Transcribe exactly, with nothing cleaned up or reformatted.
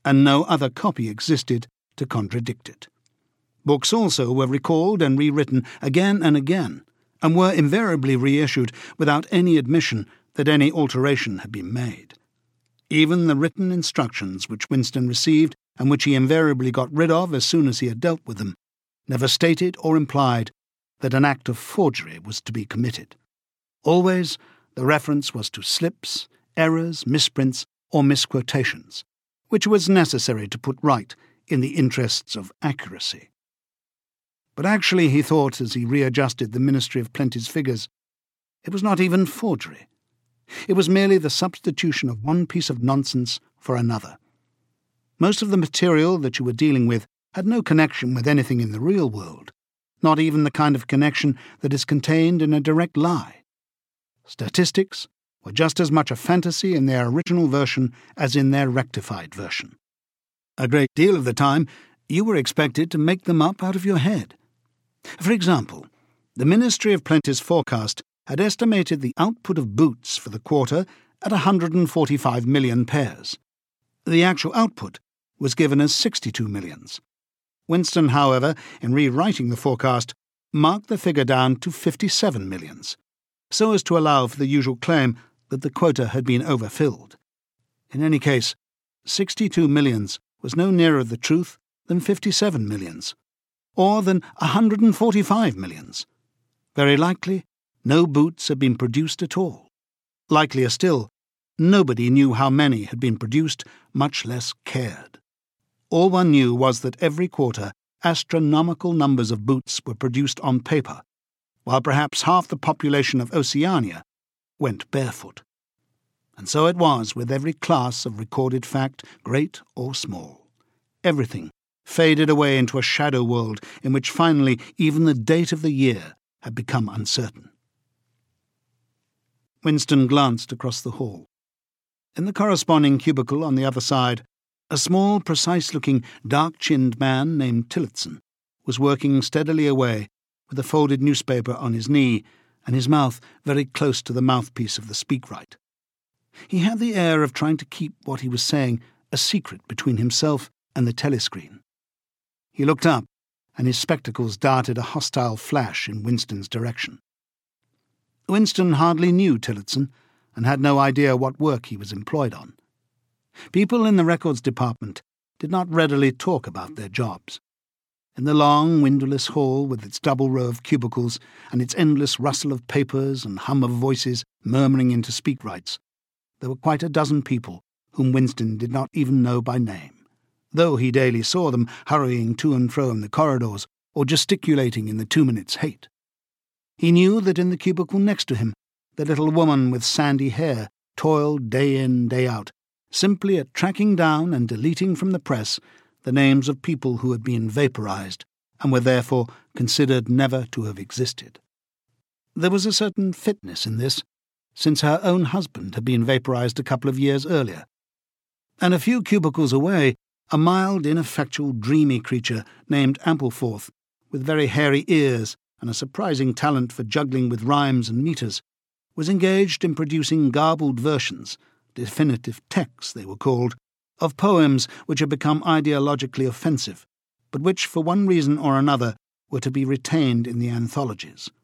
and no other copy existed to contradict it. Books also were recalled and rewritten again and again, and were invariably reissued without any admission that any alteration had been made. Even the written instructions which Winston received, and which he invariably got rid of as soon as he had dealt with them, never stated or implied that an act of forgery was to be committed. Always the reference was to slips, errors, misprints, or misquotations, which was necessary to put right in the interests of accuracy. But actually, he thought as he readjusted the Ministry of Plenty's figures, it was not even forgery. It was merely the substitution of one piece of nonsense for another. Most of the material that you were dealing with had no connection with anything in the real world, not even the kind of connection that is contained in a direct lie. Statistics were just as much a fantasy in their original version as in their rectified version. A great deal of the time, you were expected to make them up out of your head. For example, the Ministry of Plenty's forecast had estimated the output of boots for the quarter at one hundred forty-five million pairs. The actual output was given as sixty-two millions. Winston, however, in rewriting the forecast, marked the figure down to fifty-seven millions, so as to allow for the usual claim that the quota had been overfilled. In any case, sixty-two millions was no nearer the truth than fifty-seven millions, or than one hundred forty-five millions. Very likely, no boots had been produced at all. Likelier still, nobody knew how many had been produced, much less cared. All one knew was that every quarter astronomical numbers of boots were produced on paper, while perhaps half the population of Oceania went barefoot. And so it was with every class of recorded fact, great or small. Everything faded away into a shadow world in which finally even the date of the year had become uncertain. Winston glanced across the hall. In the corresponding cubicle on the other side, a small, precise-looking, dark-chinned man named Tillotson was working steadily away with a folded newspaper on his knee and his mouth very close to the mouthpiece of the speakwrite. He had the air of trying to keep what he was saying a secret between himself and the telescreen. He looked up, and his spectacles darted a hostile flash in Winston's direction. Winston hardly knew Tillotson, and had no idea what work he was employed on. People in the records department did not readily talk about their jobs. In the long, windowless hall with its double row of cubicles and its endless rustle of papers and hum of voices murmuring into speakwrites, there were quite a dozen people whom Winston did not even know by name, though he daily saw them hurrying to and fro in the corridors or gesticulating in the two minutes hate. He knew that in the cubicle next to him, the little woman with sandy hair toiled day in, day out, simply at tracking down and deleting from the press the names of people who had been vaporized and were therefore considered never to have existed. There was a certain fitness in this, since her own husband had been vaporized a couple of years earlier. And a few cubicles away, a mild, ineffectual, dreamy creature named Ampleforth, with very hairy ears and a surprising talent for juggling with rhymes and metres, was engaged in producing garbled versions, definitive texts they were called, of poems which had become ideologically offensive, but which, for one reason or another, were to be retained in the anthologies.